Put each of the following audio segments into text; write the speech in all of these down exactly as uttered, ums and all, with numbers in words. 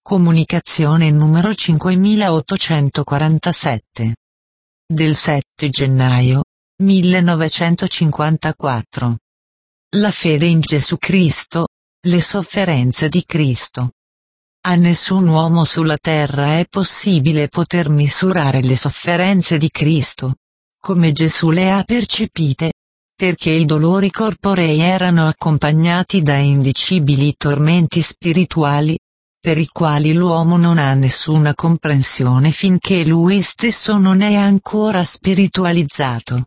Comunicazione numero cinquemilaottocentoquarantasette. Del sette gennaio millenovecentocinquantaquattro. La fede in Gesù Cristo, le sofferenze di Cristo. A nessun uomo sulla terra è possibile poter misurare le sofferenze di Cristo, come Gesù le ha percepite, perché i dolori corporei erano accompagnati da indicibili tormenti spirituali, per i quali l'uomo non ha nessuna comprensione finché lui stesso non è ancora spiritualizzato.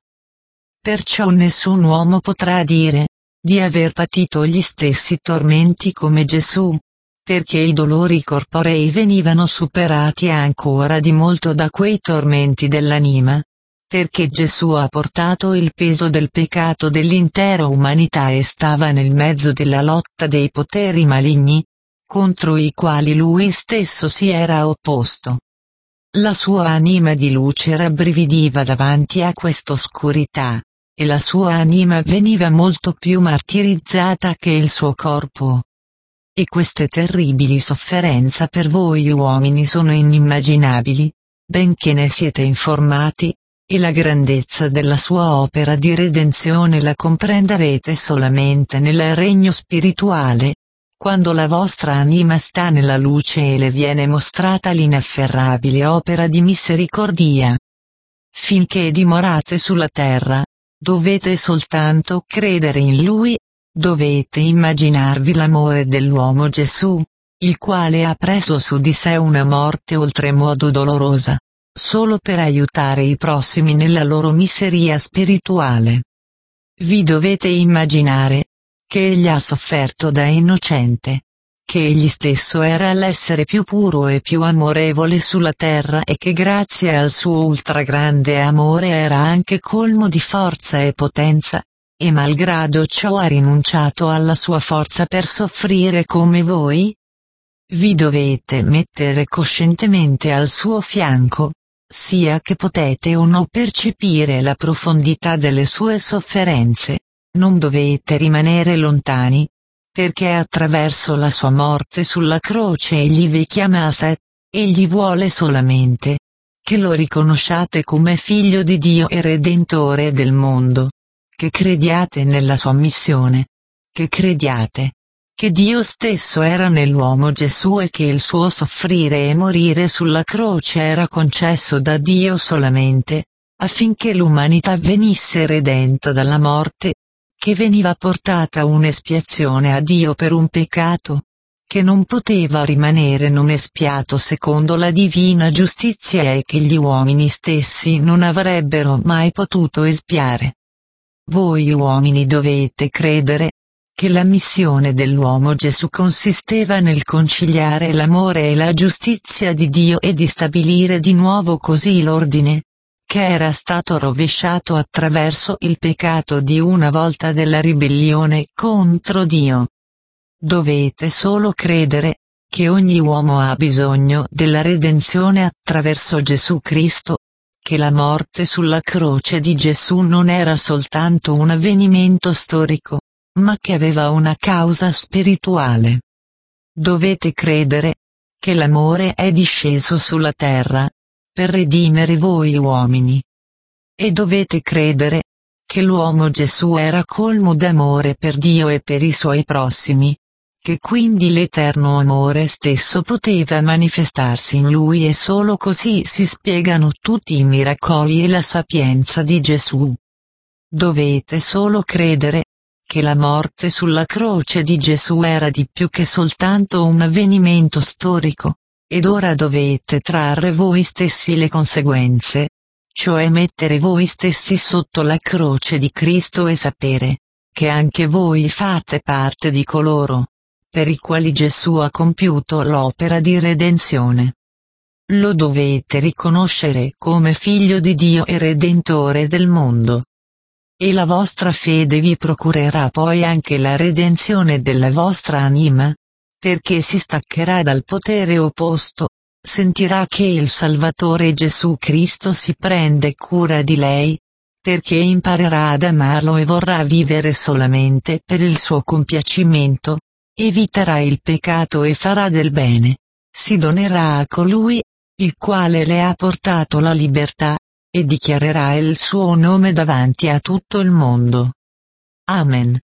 Perciò nessun uomo potrà dire di aver patito gli stessi tormenti come Gesù, perché i dolori corporei venivano superati ancora di molto da quei tormenti dell'anima, perché Gesù ha portato il peso del peccato dell'intera umanità e stava nel mezzo della lotta dei poteri maligni, contro i quali lui stesso si era opposto. La sua anima di luce rabbrividiva davanti a quest'oscurità, e la sua anima veniva molto più martirizzata che il suo corpo. E queste terribili sofferenze per voi uomini sono inimmaginabili, benché ne siete informati, e la grandezza della sua opera di redenzione la comprenderete solamente nel regno spirituale, quando la vostra anima sta nella luce e le viene mostrata l'inafferrabile opera di misericordia. Finché dimorate sulla terra, dovete soltanto credere in Lui, dovete immaginarvi l'amore dell'uomo Gesù, il quale ha preso su di sé una morte oltremodo dolorosa, solo per aiutare i prossimi nella loro miseria spirituale. Vi dovete immaginare che egli ha sofferto da innocente, che egli stesso era l'essere più puro e più amorevole sulla terra e che grazie al suo ultragrande amore era anche colmo di forza e potenza, e malgrado ciò ha rinunciato alla sua forza per soffrire come voi? Vi dovete mettere coscientemente al suo fianco, sia che potete o no percepire la profondità delle sue sofferenze. Non dovete rimanere lontani, perché attraverso la sua morte sulla croce egli vi chiama a sé, egli vuole solamente che lo riconosciate come figlio di Dio e redentore del mondo, che crediate nella sua missione, che crediate che Dio stesso era nell'uomo Gesù e che il suo soffrire e morire sulla croce era concesso da Dio solamente, affinché l'umanità venisse redenta dalla morte, che veniva portata un'espiazione a Dio per un peccato, che non poteva rimanere non espiato secondo la divina giustizia e che gli uomini stessi non avrebbero mai potuto espiare. Voi uomini dovete credere che la missione dell'uomo Gesù consisteva nel conciliare l'amore e la giustizia di Dio e di stabilire di nuovo così l'ordine, che era stato rovesciato attraverso il peccato di una volta della ribellione contro Dio. Dovete solo credere che ogni uomo ha bisogno della redenzione attraverso Gesù Cristo, che la morte sulla croce di Gesù non era soltanto un avvenimento storico, ma che aveva una causa spirituale. Dovete credere che l'amore è disceso sulla terra per redimere voi uomini. E dovete credere che l'uomo Gesù era colmo d'amore per Dio e per i suoi prossimi, che quindi l'eterno amore stesso poteva manifestarsi in lui e solo così si spiegano tutti i miracoli e la sapienza di Gesù. Dovete solo credere che la morte sulla croce di Gesù era di più che soltanto un avvenimento storico, ed ora dovete trarre voi stessi le conseguenze, cioè mettere voi stessi sotto la croce di Cristo e sapere che anche voi fate parte di coloro per i quali Gesù ha compiuto l'opera di redenzione. Lo dovete riconoscere come figlio di Dio e redentore del mondo. E la vostra fede vi procurerà poi anche la redenzione della vostra anima, perché si staccherà dal potere opposto, sentirà che il Salvatore Gesù Cristo si prende cura di lei, perché imparerà ad amarlo e vorrà vivere solamente per il suo compiacimento, eviterà il peccato e farà del bene. si donerà a colui, il quale le ha portato la libertà, e dichiarerà il suo nome davanti a tutto il mondo. Amen.